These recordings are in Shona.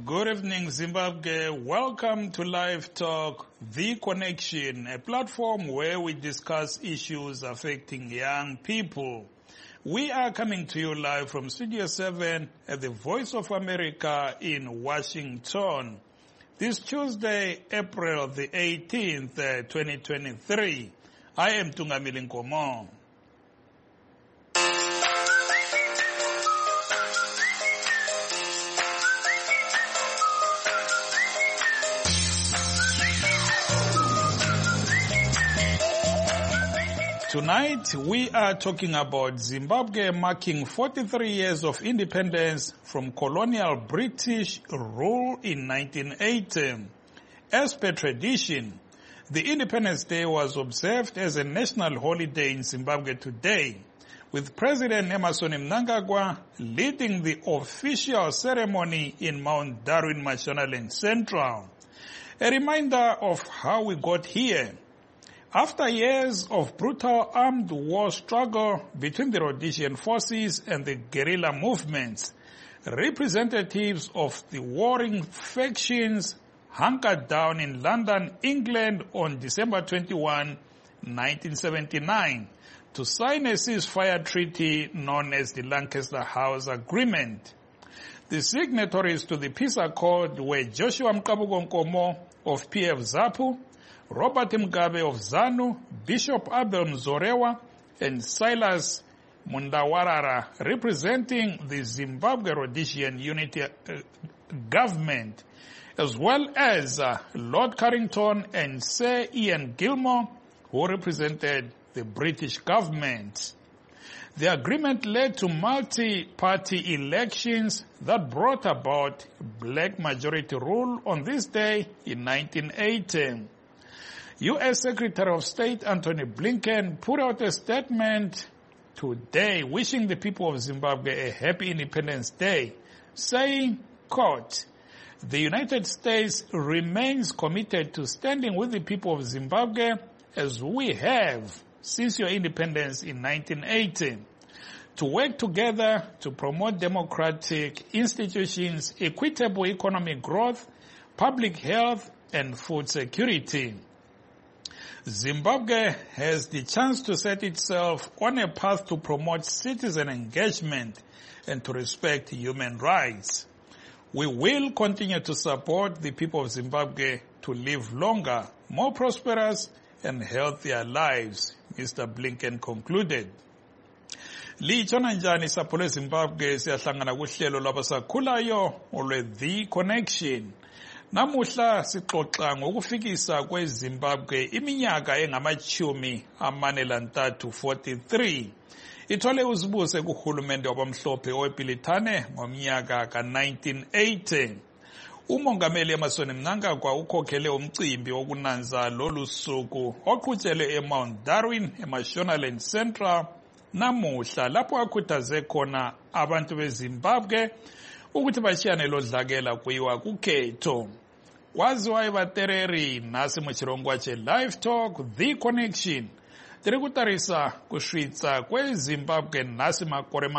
Good evening, Zimbabwe. Welcome to Live Talk, The Connection, a platform where we discuss issues affecting young people. We are coming to you live from Studio 7 at the Voice of America in Washington. This Tuesday, April the 18th, 2023. I am Tungamili Nkomo. Tonight, we are talking about Zimbabwe marking 43 years of independence from colonial British rule in 1980. As per tradition, the Independence Day was observed as a national holiday in Zimbabwe today, with President Emmerson Mnangagwa leading the official ceremony in Mount Darwin, Mashonaland Central. A reminder of how we got here. After years of brutal armed war struggle between the Rhodesian forces and the guerrilla movements, representatives of the warring factions hunkered down in London, England on December 21, 1979, to sign a ceasefire treaty known as the Lancaster House Agreement. The signatories to the peace accord were Joshua Mkabuko Nkomo of PF ZAPU, Robert Mugabe of ZANU, Bishop Abel Mzorewa, and Silas Mundawarara, representing the Zimbabwe Rhodesian Unity Government, as well as Lord Carrington and Sir Ian Gilmore, who represented the British government. The agreement led to multi-party elections that brought about black majority rule on this day in 1980. U.S. Secretary of State Antony Blinken put out a statement today wishing the people of Zimbabwe a happy Independence Day, saying, quote, "The United States remains committed to standing with the people of Zimbabwe as we have since your independence in 1980, to work together to promote democratic institutions, equitable economic growth, public health, and food security. Zimbabwe has the chance to set itself on a path to promote citizen engagement and to respect human rights. We will continue to support the people of Zimbabwe to live longer, more prosperous, and healthier lives," Mr. Blinken concluded. Litshona njani sapho lweZimbabwe? Siyahlangana kuhlelo lwabasakhulayo olwe-The Connection. Namuhla sixoxa ngokufikisa kweZimbabwe iminyaka engama-43, 43. Ithole uzibuse kuhulumende wabamhlophe owepilitane ngomnyaka ka-1980. Umongameli Emmerson Mnangagwa ukhokhele umcimbi wokunanza lolu suku oqhutshelwe eMount Darwin, eMashonaland Central, namuhla lapho akhuthaze khona abantu beZimbabwe ukuthi bashiyane lodlakela kuyiwa kukhetho. Kwaziwa evatereri nasi muchirongwa che-Live Talk, The Connection. Tiri kutarisa kusvitsa kweZimbabwe nasi makore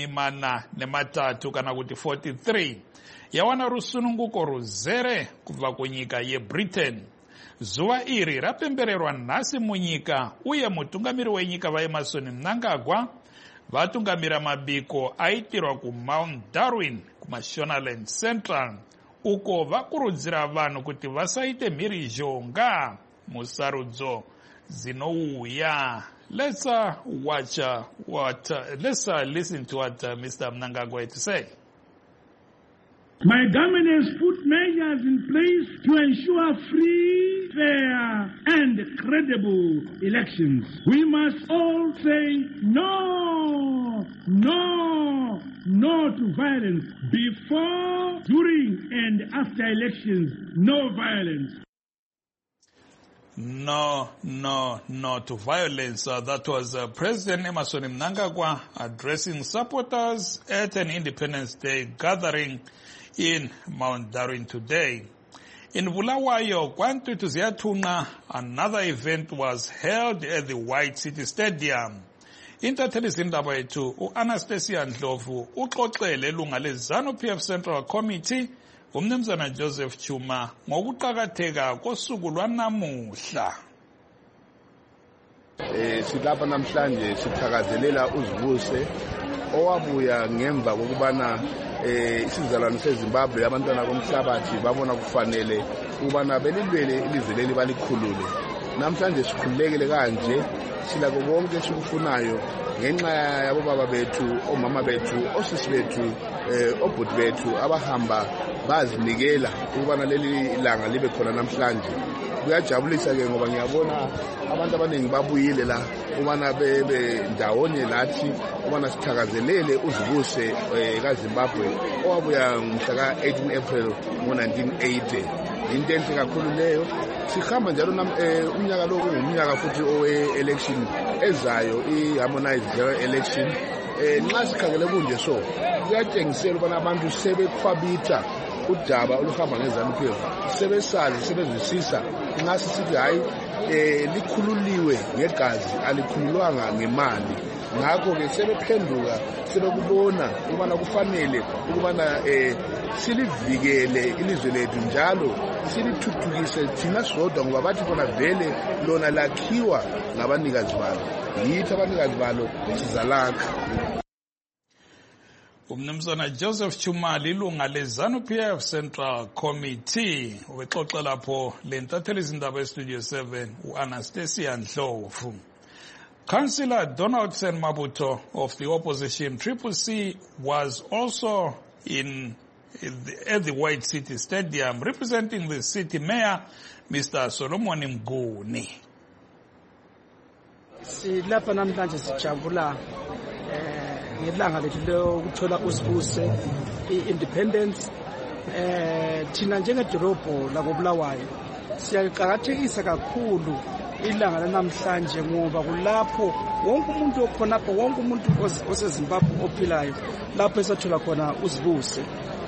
43 kana kuti 43. Yawana rusununguko ruzere kubva kunyika yeBritain. Zuva iri rapembererwa nasi munyika uye mutungamiri wenyika vaEmmerson Mnangagwa vatungamira mabiko aitirwa kuMount Darwin kuMashonaland Central, uko vakurudzira vanhu kuti vasaite mhirizhonga musarudzo dzinouya. Let's listen to what Mr. Mnangagwa had to say. My government has put measures in place to ensure free, fair, and credible elections. We must all say no, no, no to violence. Before, during, and after elections, no violence. No to violence. That was President Emmerson Mnangagwa addressing supporters at an Independence Day gathering in Mount Darwin today. In Bulawayo, Kwantutu Ziyathunqa, another event was held at the White City Stadium. Intatheli indaba yethu uAnastasia Ndlovu uxoxele ilunga leZANU-PF Central Committee umnumzana Joseph Chuma ngokuqhakatheka kosuku lwanamuhla. Silapha namhlanje sithakazelela uZibuse owabuya ngemva kokubana isizalwane seZimbabwe abantwana bomhlabathi babona kufanele ukubana belilwele ilizwe leli balikhulule. Namhlanje sikhululekile kanje silako konke esikufunayo ngenxa yabo baba bethu, omama bethu, osisi bethu, obhuti bethu abahamba bazinikela ukubana leli ilanga libe khona namhlanje. Kuyajabulisa ke ngoba ngiyabona abantu abaningi babuyile la ubana bebe ndawonye lathi ubana sithakazelele uZibuse kaZimbabwe owabuya ngomhla ka-18 April ngo-1980. Into enhle kakhulu leyo. Sihamba njalo umnyaka lo ungumnyaka futhi owe-election ezayo, i-harmonized general election. Nxa sikhangele kunje so kuyatshengisela ubana abantu sebekhwabitha udaba oluhamba ngeZANU-PF, sebesazi sebezwisisa nxa sisithi hayi likhululiwe ngegazi alikhululwanga ngemali. Ngakho-ke sebephenduka sebekubona ukubana kufanele ukubana silivikele ilizwe lethu njalo silithuthukise thina sodwa ngoba bathi khona vele lona lakhiwa ngabanikazi balo, yithi abanikazi balo sizalakha. Umnumzana Joseph Chuma lilunga leZANU-PF Central Committee ubexoxa lapho lentatheli izindaba eStudio 7 uAnastasia Ndlovu. Councillor Donaldson Mabuto of the opposition Triple C was also at the White City Stadium representing the city mayor Mr. Solomon Mnguni. Silapha namhlanje sijabula ngelanga lethu lokuthola uZibuse i-independence. Thina njengedolobho lakoBulawayo siyaqhakathekisa kakhulu ilanga lanamhlanje ngoba kulapho wonke umuntu okhonapho, wonke umuntu oseZimbabwe ophilayo lapho esathola khona uZibuse.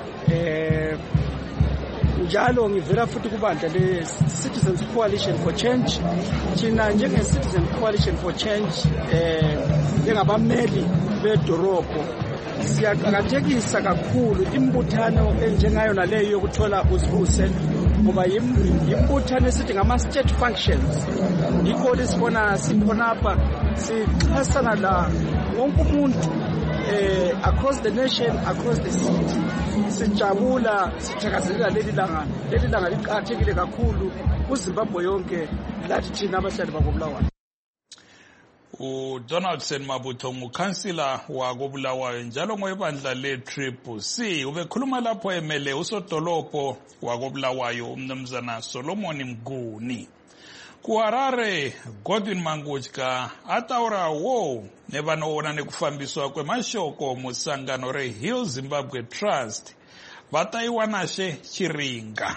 Njalo ngivela futhi kubandla le-Citizens Coalition for Change. Thina njenge-Citizen Coalition for Change njengabameli bedorobho siyaqhakathekisa kakhulu imbuthano enjengayo naleyo yokuthola uZibuse ngoba imbuthano esithi ngama-state functions. Yikho lisibona sikhonapha sixhasana la wonke umuntu across the nation, across the city. Sijabula sithakazelela leli langa liqhakathekile kakhulu kuZimbabwe yonke lathi thina abahlali bakoBulawayo. uDonaldson Mabuto ngukhansila wakoBulawayo njalo ngoyebandla le-Triple C ubekhuluma lapho emele usodolopho wakoBulawayo umnumzana Solomon Mnguni. kuHarare Godwin Manguchka ataura wo nevanoona nekufambiswa kwemashoko musangano reHill Zimbabwe Trust vataiwanashe chiringa.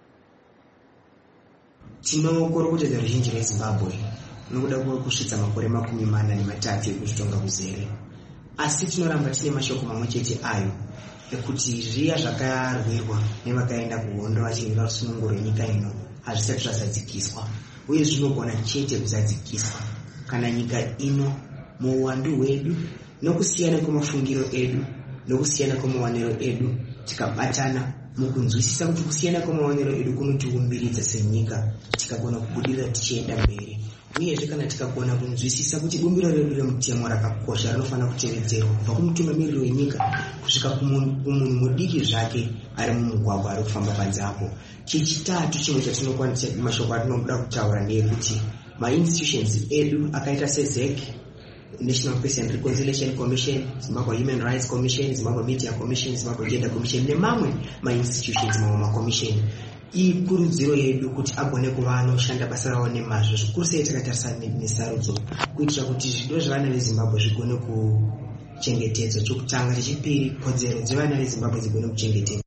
Tinokurukudzira ruzhinji rweZimbabwe nokuda kusvitsa makore 43 ekuzvitonga kuzere, asi tinoramba tine mashoko mamwe chete ayo ekuti zviya zvakarwirwa nevakaenda kuhondo vachirwira rusununguko rwenyika ino hazvisati zvazadzikiswa, uye zvinogona chete kuzadzikiswa kana nyika ino muuwandu hwedu nokusiyana kwemafungiro edu nokusiyana kwemawaniro edu tikabatana mukunzwisisa kuti kusiyana kwemawaniro edu kunotiumbiridza senyika tikagona kubudirira tichienda mberi, uyezve kana tikagona kunzwisisa kuti bumbiro redu remutemo rakakosha rinofanira kutevedzerwa kubva kumutungamiriri wenyika kusvika kumunhu mudiki zvake ari mumugwagwa ari kufamba panze apo. Chechitatu chimwe chatinokwanisa mashoko atinoda kutaura ndeyekuti ma-institutions edu akaita seZEC, National Peace and Reconciliation Commission, Zimbabwe Human Rights Commission, Zimbabwe Media Commission, Zimbabwe Gender Commission nemamwe ma-institutions mamwe ma-commission, ikurudziro yedu kuti agone kuva anoshanda basa rawo nemazvo zvikuru sei takatarisa nesarudzo kuitira kuti zvido zvevana veZimbabwe zvigone kuchengetedzwa. Chokutanga chechipiri, kodzero dzevana veZimbabwe dzigone kuchengetedzwa.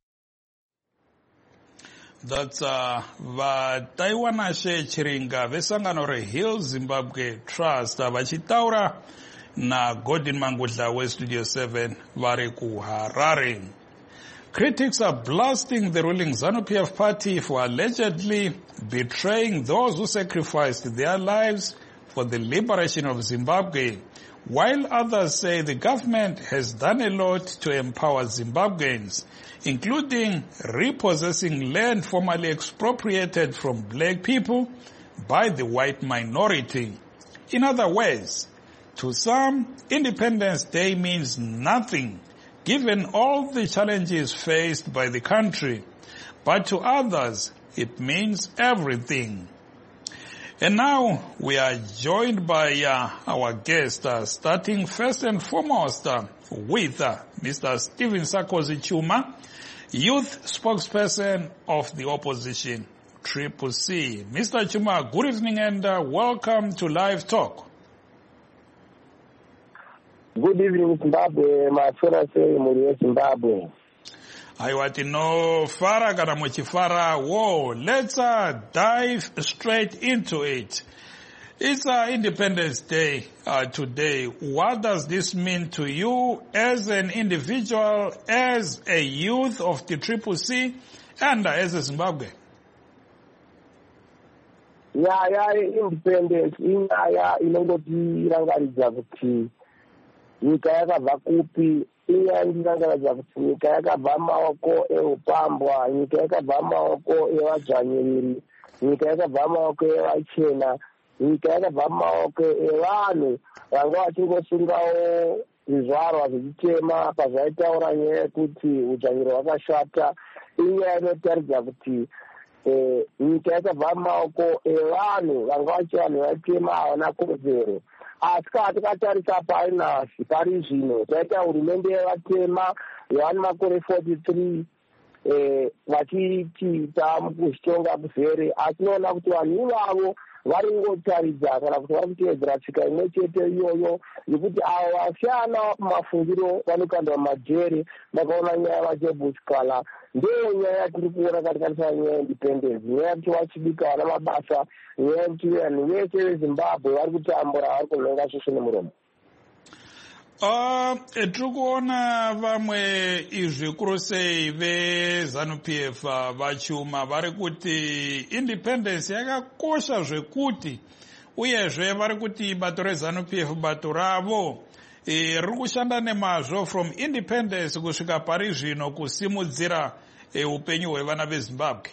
That's vataiwanashe chiringa vesangano reHill Zimbabwe Trust vachitaura naGordon Mangudla weStudio 7 vari kuHarare. Critics are blasting the ruling ZANU-PF party for allegedly betraying those who sacrificed their lives for the liberation of Zimbabwe, while others say the government has done a lot to empower Zimbabweans, including repossessing land formerly expropriated from black people by the white minority. In other words, to some, Independence Day means nothing, given all the challenges faced by the country. But to others, it means everything. And now we are joined by our guest, starting first and foremost with Mr. Stephen Sarkozy Chuma, youth spokesperson of the opposition, Triple C. Mr. Chuma, good evening and welcome to Live Talk. Good evening, Zimbabwe. My fellow say, Zimbabwe. Aiwati no fara kana muchifara. Whoa, let's dive straight into it. It's Independence Day today. What does this mean to you as an individual, as a youth of the Triple C, and as a Zimbabwe? Yeah, independence. Inongoti rangaridza kuti nyika yakabva kupi. Inyandirangaridza kuti nyika yakabva maoko eupambwa, nyika yakabva maoko evadzvanyiriri, nyika yakabva maoko evachena, nyika yakabva maoko evanhu vanga vachingosungawo zvizvarwa zvichitema pazvaitaura nyaya yekuti udzvanyiri hwakashata. Inyaya inotaridza kuti nyika yakabva maoko evanhu vanga vachi vanhu vatema havana kodzero. Asi kana tikatarisa painasi pari zvino taita hurumende yevatema yavane makore 43 vachiita mukuzvitonga kuzere, asi tinoona kuti vanhu ivavo vari kungotaridza kana kuti vari kutevedzera tsika imwe chete iyoyo yekuti avo vasiyana mafungiro vanokandwa majere. Ndakaona nyaya vachebuchkala ndiyo nyaya yatiri kuona katikatisa nyaya yeindependence, nyaya yekuti vachibika vana mabasa, nyaya yekuti vanhu vese vezimbabwe vari kutambura, vari kunhenga svosvo nemuromo. Tiri kuona vamwe izvi kurosei veZANU-PF vachuma vari kuti independence yakakosha zvekuti, uyezve vari kuti bato reZANU-PF bato ravo riri kushanda nemazvo from independence kusvika pari zvino kusimudzira upenyu hwevana veZimbabwe.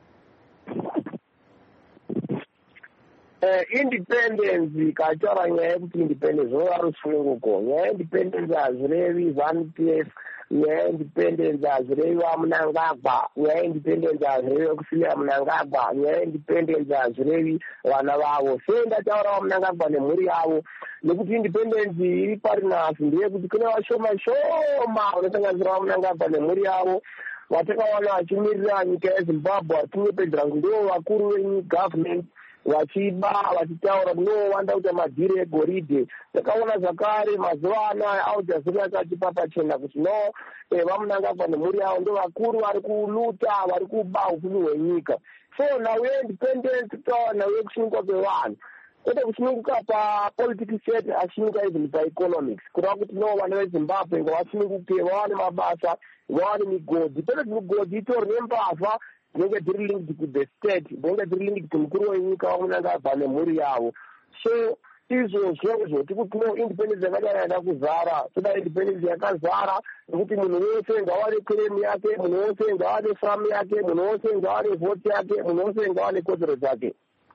Independence kataura nyaya yekuti independence zvinova rusununguko. Nyaya independence hazirevi ZANU-PF, nyaya independence hazirevi vaMnangagwa, nyaya independence hazirevi vekusiya Mnangagwa, nyaya independence hazirevi vana vavo. Sei ndataura vaMnangagwa nemhuri yavo? Nekuti independence iri pari nhasi ndeyekuti kune vashoma shoma vanosanganisira vaMnangagwa nemhuri yavo vatakaona vachimirira nyika yeZimbabwe vachinyepedzera kuti ndo vakuru vegovernment vachiba vachitaura kunowanda kuita madhiri egoridhe. Takaona zvakare mazuva anaya aujazira akatipa pachena kuti no vaMnangagwa nemhuri yavo ndo vakuru vari kuluta, vari kuba upenyu hwenyika. So nawe independence taona nawe kusununguka kwevanhu, kwete kusununguka papolitics chete, asununguka even paeconomics, kureva kuti no vana veZimbabwe ngavasununguke, vawane mabasa, vawane migodhi. Kwete kuti migodhi itori nembavha dzinenge dziri linked to the state, dzinenge dziri linked to mukuru wenyika vaMnangagwa nemhuri yavo. So izvozvo tikuti no independence yakadai yada kuzara, toda independence yakazara nekuti munhu wese ngawane claim yake, munhu wese ngawane famu yake, munhu wese ngawane vote yake, munhu wese ngawane kodzero dzake.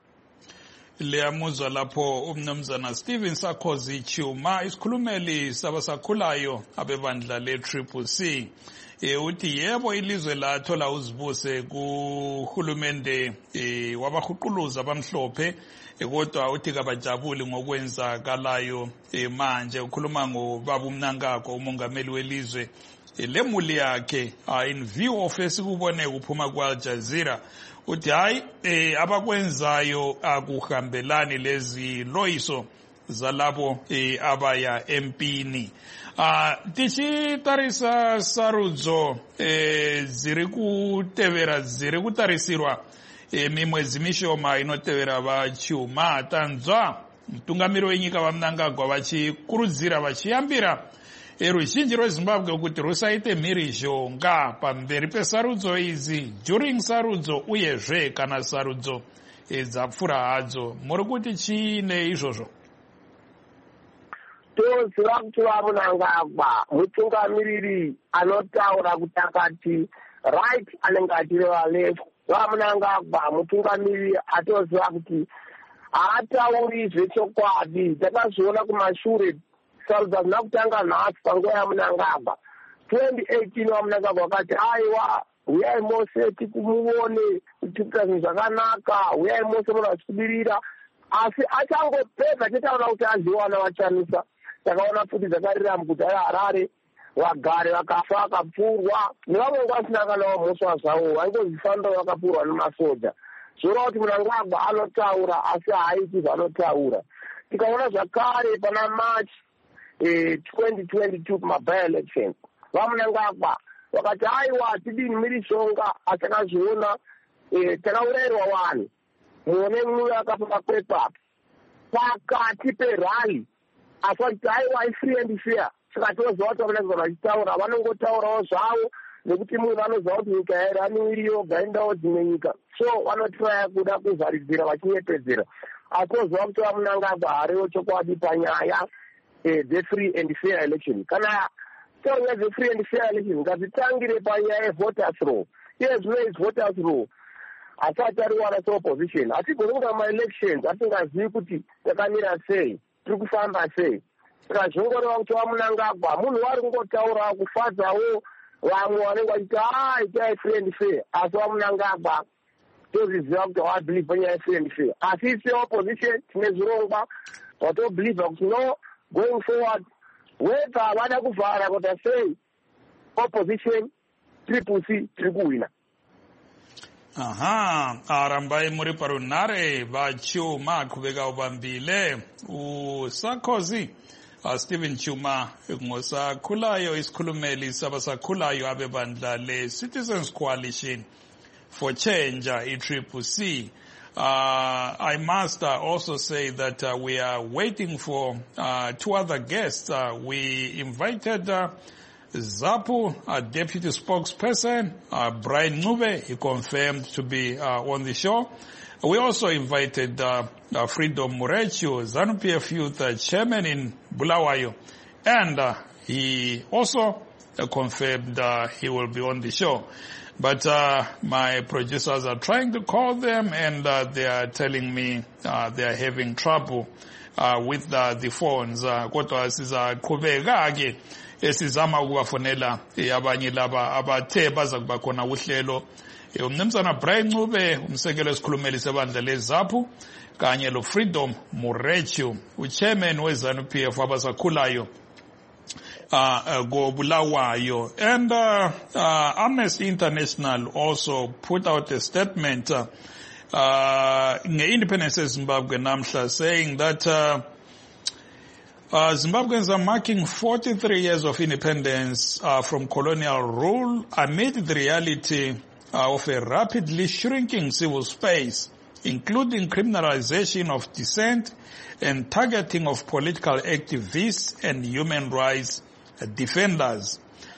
Liyamuzwa lapho umnumzana Stephen Sarkozy Chuma, isikhulumeli sabasakhulayo abebandla le-Triple C. Uthi yebo ilizwe lathola uzibuse kuhulumende wabahuquluza abamhlophe, kodwa uthi kabajabuli ngokwenzakalayo manje. Ukhuluma ngobaba uMnangagwa, umongameli welizwe, lemuli yakhe in view of esikubone kuphuma kwa Jazeera. Uthi hayi abakwenzayo akuhambelani lezi loyiso zalabo abaya empini. Tichitarisa sarudzo ziri kutarisirwa mimwedzi mishoma inotevera vachuma. Tanzwa mutungamiri wenyika vaMnangagwa vachikurudzira vachiyambira ruzhinji rweZimbabwe kuti rusaite mhirizhonga pamberi pesarudzo idzi, during sarudzo uyezve kana sarudzo dzapfuura hadzo. Muri kuti chiine izvozvo? toziva kuti vamunangagwa mutungamiriri anotaura kuti akati right anenge achireva left. Vamunangagwa mutungamiriri atoziva kuti haatauri zvechokwadi. Takazviona kumashure sarudzo hazina kutanga nhasi panguva yamunangagwa 2018. Vamunangagwa vakati aiwa uyai mose tikumuone tikuita zvinhu zvakanaka, uyai mose munhu achikubirira. Asi achangopedza chetaura kuti azviwana vachanisa. Takaona futi dzakarira muguta reHarare, vagari vakafa vakapfurwa nevamwe vasina kana vamhosva zvavo vaingozvifamba vakapfurwa nemasoja. Zvoreva kuti Mnangagwa anotaura asi haaiti zvanotaura. Tikaona zvakare pana March 2022 kumaby-election, vaMnangagwa vakati aiwa tidini miri shonga, asi takazviona takaurayirwa vanhu muone mumwe akapfeka kwepapo pakati perali. Asi vachiti aiwa ifree and fair. Saka toziva kuti vaMnangagwa vachitaura vanongotaurawo zvavo nekuti munhu anoziva kuti nyika yairani iri yoga endawo dzimwe nyika, so vanotiraya kuda kuvharidzira vachinyepedzera. Asi toziva kuti vaMnangagwa hariwo chokwadi panyaya dze-free and fair election. Kana taunya dze-free and fair election ngadzitangire panyaya ye-voters law. Iye zvino is voters law asati ariwana seopposition. Hatigoni kuita ma-elections atingazivi kuti takamira sei, tiri kufamba sei. Saka zvingoreva kuti vaMnangagwa munhu vari kungotaura kufadzawo vamwe vanenge vachiti itai free and fair. Asi vaMnangagwa tozviziva kuti havabhilive panyaya free and fair. Asi seopposition tine zvirongwa zvatobhiliva kuti no, going forward whether vada kuvhara kuti sei opposition triple-C tiri kuwina. Arambai muri parunare vachuma kuveka upambile uSarkozy Stephen Chuma ngosakhulayo isikhulumeli sabasakhulayo abebandla le-Citizens Coalition for Change i-Triple-C. I must also say that we are waiting for two other guests. We invited ZAPU, deputy spokesperson, Brian Ncube. He confirmed to be on the show. We also invited Freedom Murechu, ZANU-PF Youth chairman in Bulawayo, and he also confirmed he will be on the show. But my producers are trying to call them, and they are telling me they are having trouble with the phones. Kodwa sizaqhubeka ke esizama ukubafonela abanye laba abathe baza kuba khona uhlelo. Umnumzana Brian Ncube, umsekelo esikhulumeli sebandla leZAPU, kanye lo Freedom Murechu, uchairman weZANU-PF abasakhulayo go Bulawayo. And Amnesty International also put out a statement nge-Independence Zimbabwe namhla, saying that Zimbabweans are marking 43 years of independence from colonial rule amid the reality of a rapidly shrinking civil space, including criminalization of dissent and targeting of political activists and human rights defenders.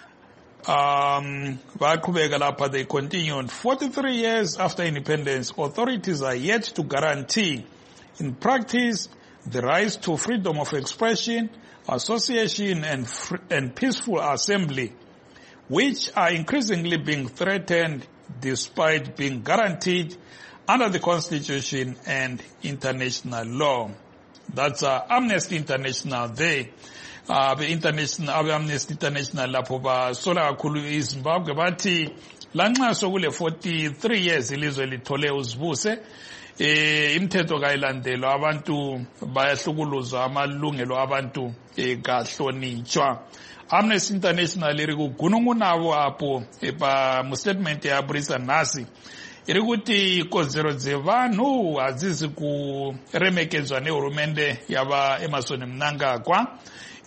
They continued, 43 years after independence, authorities are yet to guarantee in practice the rights to freedom of expression, association, and peaceful assembly, which are increasingly being threatened despite being guaranteed under the Constitution and international law. That's Amnesty International there. Amnesty International lapho basola kakhulu iZimbabwe bathi lanxa sokule 43 years ilizwe lithole uzibuse, imithetho kayilandelwa, abantu bayahlukuluzwa, amalungelo abantu kahlonitshwa. Amnesty International iri kugunungunavo apo mu statement yaburisa nasi iri kuti ikozero dzevanhu hadzizi kuremekedzwa nehurumende yava Emmerson Mnangagwa.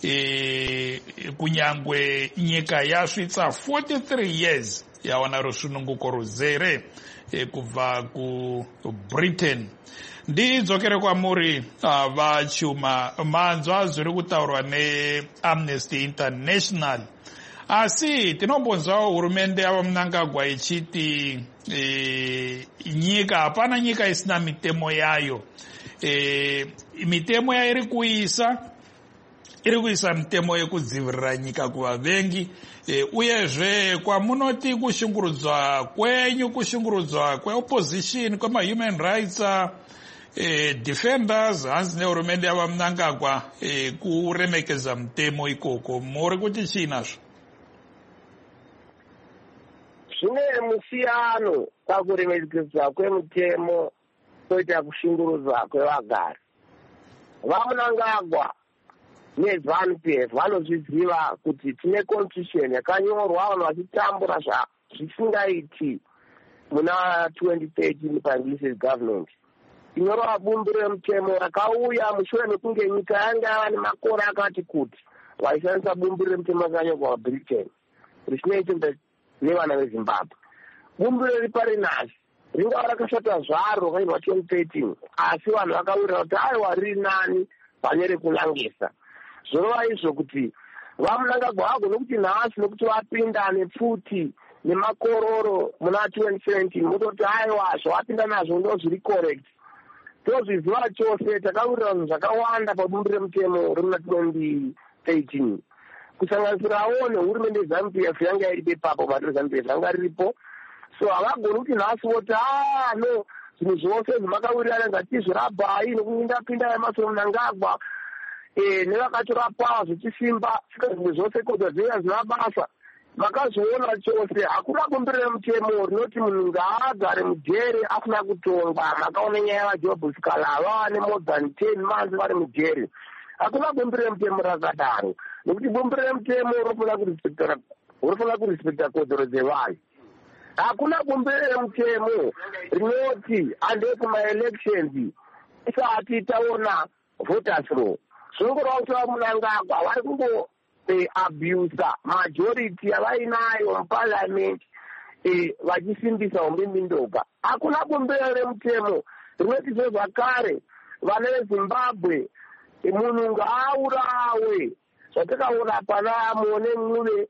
Kunyangwe nyika yasvitsa 43 years yawana rusununguko ruzere kubva kuBritain. Ndidzokere kwamuri vachuma, manzwa zviri kutaurwa neAmnesty International. Asi tinombonzwawo hurumende yavaMnangagwa ichiti nyika, hapana nyika isina mitemo yayo. Mitemo yairi kuisa iri kuisa mitemo yekudzivirira nyika kuvavengi, uyezve kwamunoti kushungurudzwa kwenyu, kushungurudzwa kweopposition, kwema-human rights defenders, hanzi nehurumende yavaMnangagwa kuremekedza mutemo ikoko, muri kuti chiinazvo? Zvine musiyano pakuremekedzwa kwemutemo koita kushungurudzwa kwevagari. VaMnangagwa neZANU-PF vanozviziva kuti tine constitution yakanyorwa vanhu vachitambura zvisingaiti muna 2013 paInclusive government. Inyorwa bumbiro remutemo rakauya mushure mekunge nyika yanga yava nemakore akati kuti vaishandisa bumbiro remutemo rakanyorwa vaBritain richinoita nevana veZimbabwe. Bumbiro riri parinasi ringava rakashata zvaro rakaitwa 2013, asi vanhu vakawirira kuti aiwa riri nani pane rekunangisa. Zvorova izvo kuti vaMnangagwa vagone kuti nhasi nokuti vapinda nepfuti nemakororo muna 2017 mototi aiwa zvavapinda nazvo ndo zviri correct. Tozviziva chose, takawirira zvinhu zvakawanda pabumbiro remutemo remuna 2013 kusanganisirawo nehurumende yeZANU-PF yanga iripo ipapo, bato reZANU-PF yanga riripo. So havagoni kuti nhasi voti no zvinhu zvose zvimakawirirana ngatizvirabai nokupinda nemasoro Mnangagwa nevakatora pawa zvichisimba saka zvimwe zvose kodwa zviya zvina basa. Vakazviona chose, hakuna bumbiro remutemo rinoti munhu ngaagare mujere asina kutongwa. Makaona nyaya yavaJob Sikala vava more than 10 months vari mujere. Hakuna bumbiro remutemo rakadaro, nokuti bumbiro remutemo rinofana kurispekta kodzero dzevanhu. Hakuna bumbiro remutemo rinoti ande kumaelections isati taona voters roll. Zvinongoreva kuti vaMnangagwa vari kungo abusa majority yavainayo muparliament vachisimbisa umbimbi-ndoga. Hakuna bumbiro remutemo rinoti zvezvakare vana veZimbabwe munhu ngaaurawe zvatakaona pana mone muve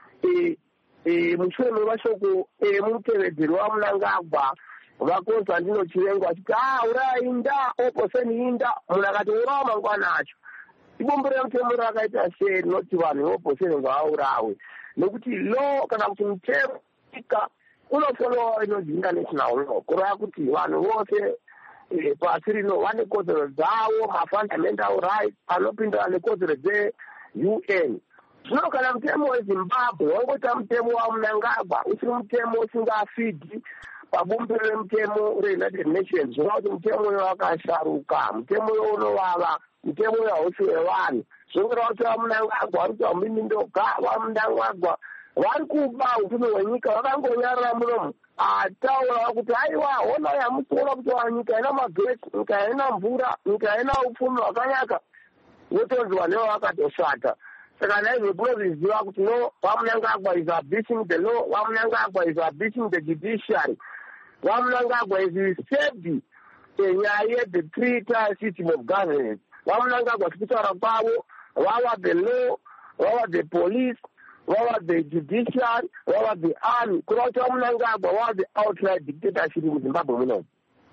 mushure mevashoko emutevedzeri waMnangagwa vaKonstantino Chivengo achiti urainda oposeni inda, munhu akati urawa mangwana acho. Ibumbiro remutemo rakaita sei rinoti vanhu veoposeni ngavaurawe? Nokuti law kana kuti mutemo nyika unofollowa inonzi international law, kureva kuti vanhu vose pasi rino vane kodzero dzavo, mafundamental rights anopindana nekodzero dze-UN. Zvino kana mutemo weZimbabwe wangoita mutemo waMnangagwa usiri mutemo usingafidhi pabumbiro remutemo reUnited Nations, zvinova kuti mutemo uyo wakasharuka, mutemo uyo unovava, mutemo uyo hausi wevanhu. Zvinongoreva kuti vaMnangagwa vari kuti vaMbimbi-ndoga vaMnangagwa vari kuba upfumi hwenyika, vakangonyarara munomu ataura kuti aiwa ona yamutoona kuti nyika haina magetsi, nyika haina mvura, nyika haina upfumi hwakanaka, votonzi vanhu vakatoshata. Saka naizvo kunozviziva kuti no, vaMnangagwa is abusing the law, vaMnangagwa is abusing the judiciary, vaMnangagwa is saved nyaya the three-tier system of governance. vaMnangagwa sikutaura kwavo vava the law, vava the police, vava the judiciary, vava the army. Kureva kuti vaMnangagwa vava the outright dictatorship muZimbabwe munomu.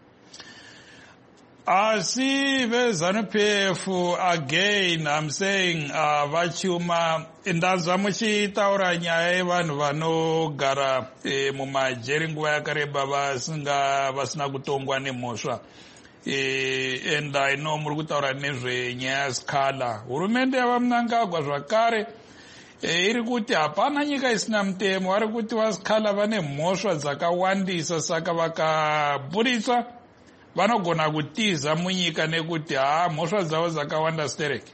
Asi veZANU-PF again, I'm saying vachuma ndanzwa muchitaura nyaya yevanhu vanogara mumajeri nguva yakareba vasina kutongwa nemhosva. And I know muri kutaura nezvenyaya yaSikhala. Hurumende yavaMnangagwa zvakare iri kuti hapana nyika isina mutemo, vari kuti vaSikhala vane mhosva dzakawandisa, saka vakaburiswa vanogona kutiza munyika nekuti mhosva dzavo dzakawanda stereke.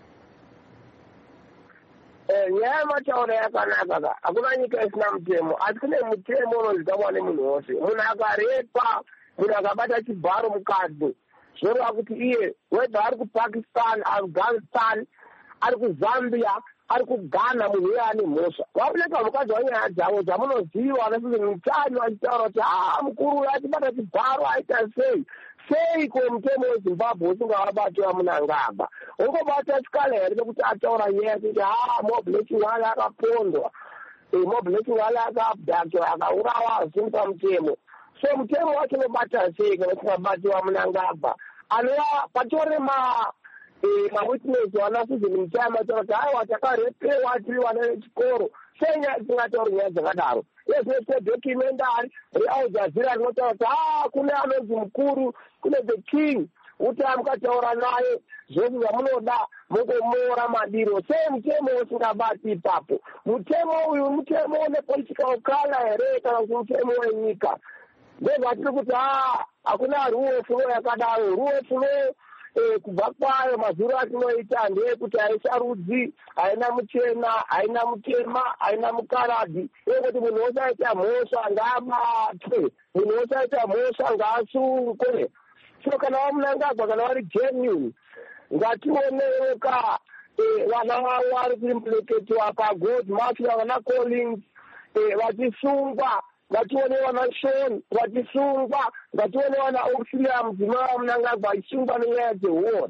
Nyaya yematauro yakanaka, hakuna nyika isina mutemo, asi kune mutemo unozivikanwa nemunhu wose. Munhu akarepa, munhu akabata chibharo mukadzi, zvoreva kuti iye whether ari kuPakistan, Afghanistan, ari kuZambia, ari kuGhana, munhu uye ane mhosva. Vaoneka mukadzi wanyaya dzavo dzamunoziva vanasise mutani vachitaura kuti mukuru uyo achibata chibharo aita sei. Seiko mutemo weZimbabwe usingavabati vaMnangagwa? Ungobata Sikhala here nekuti ataura nyaya kuti Mob Leching wale akapondwa, Mob Leching wale akabhakwa, akaurawa zvisina pamutemo. So mutemo wacho unobata sei kana usingabati vaMnangagwa? Anova patori mawitness wana Susan Mchama kuti aiwa takarepewa tiri vana vechikoro sei tisingatauri nyaya dzakadaro. Yezvese documentary reAl Jazeera rinotaura kuti kune anonzi mukuru, kune the king, kuti mukataura naye zvose zvamunoda mungomora madiro. Sei mutemo usingabati ipapo? Mutemo uyu mutemo une political color here kana kuti mutemo wenyika? Ndezvatiri kuti hakuna rule of law yakadaro. Rule of law kubva kwayo mazuro atinoita ndeyekuti haisa rudzi, haina muchena, haina mutema, haina mukaradhi. Yekuti munhu osaita mhosva ngaabatwe, munhu osaita mhosva ngaasungwe. So kana vamunangagwa, kana vari genuine, ngationewoka vana vavo vari kuimplicatiwa paGod Mafia, vana Collins vachisungwa, ngatione vana Sean vachisungwa, ngatione vana Auxilia mudzimai vamunangagwa achisungwa nenyaya dzehoro.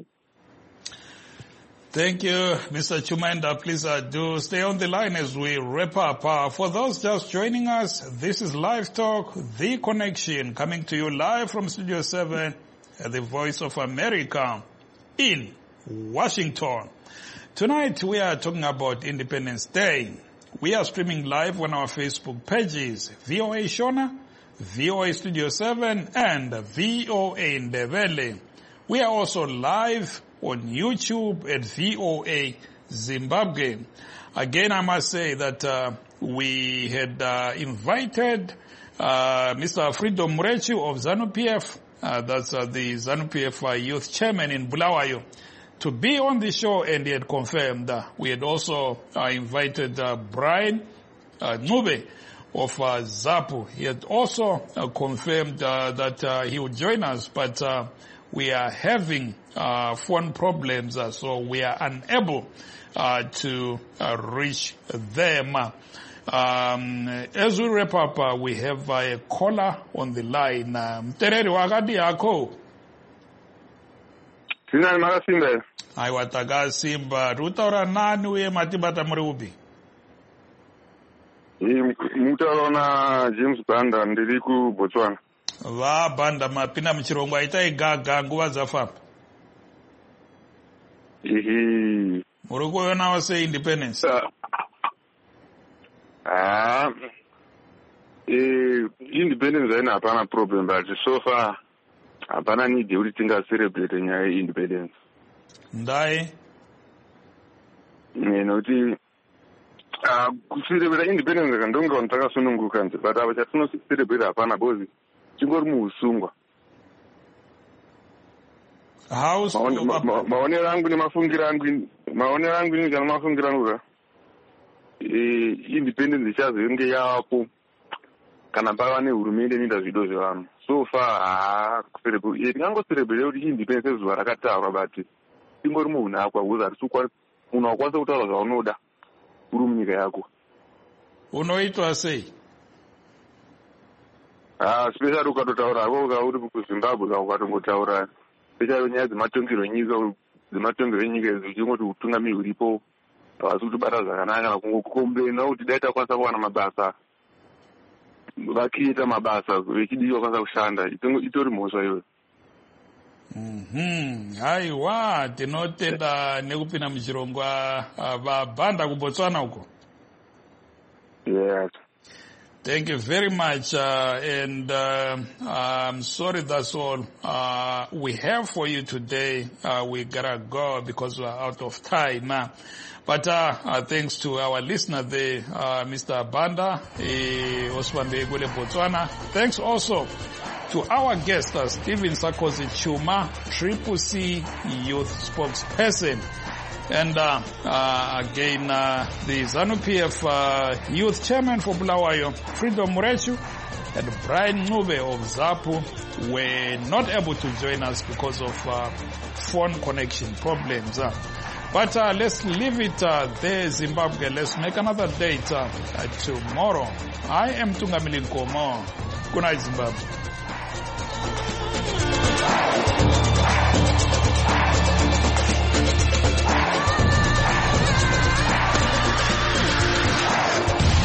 Thank you, Mr. Chumenda. Please do stay on the line as we wrap up. For those just joining us, this is Live Talk, The Connection, coming to you live from Studio 7 at the Voice of America in Washington. Tonight we are talking about Independence Day. We are streaming live on our Facebook pages, VOA Shona, VOA Studio 7, and VOA Ndebele. We are also live on YouTube at VOA Zimbabwe. Again, I must say that we had invited Mr. Freedom Murechu of ZANU-PF, that's the ZANU-PF youth chairman in Bulawayo, to be on the show, and he had confirmed. We had also invited Brian Ncube of ZAPU. He had also confirmed that he would join us, but we are having phone problems, so we are unable to reach them. As we wrap up, we have a caller on the line. Mtereri wakati yako? Sina makasimba. Aiwa takasimba. Rutaura nani uye matibata muri upi? Mutaura na James Banda ndiri ku Botswana. Va Banda mapinda muchirongo aita igaga nguva dzafamba. Muri kuona wase independence? Independence haina hapana problem, but so far hapana need yekuti tinga celebrate nyaya independence. Ndai? Nekuti kucelebrate independence kandonga takasununguka nje, but apa chatino celebrate hapana because chingori muusungwa. Maonero angu nemafungiro angu kana mafungiro angu independence ichazonge yapo kana pava nehurumende inoita zvido zvevanhu. So far tingangocerebrate kuti independence zuva rakataurwa, but ingori munhu akwa kuti munhu wakwanisa kutaura zvaunoda uri munyika yako. Unoitwa sei? Especially ukatotaura hako uri kuZimbabwe ukatongotaura especially nyaya dzematongero enyika idzi uchingoti utungamiri uripo havasi kutibata zvakanaka kana kungokomblena kuti dai takwanisa kuwana mabasa vakiita mabasa vechidiwa kwanisa kushanda itori mhosva iyoyo. Haiwa, tinotenda nekupinda muchirongwa vaBanda kuBotswana uko. Yes. Thank you very much, and I'm sorry that's all we have for you today. We gotta go because we're out of time. But thanks to our listener there, Mr. Banda, Osman Begule Botswana. Thanks also to our guest, Stephen Sakosi Chuma, Triple C Youth Spokesperson. And again, the ZANU-PF Youth Chairman for Bulawayo, Freedom Murechu, and Brian Ncube of ZAPU were not able to join us because of phone connection problems. But let's leave it there, Zimbabwe. Let's make another date tomorrow. I am Tungamili Nkomo. Good night, Zimbabwe.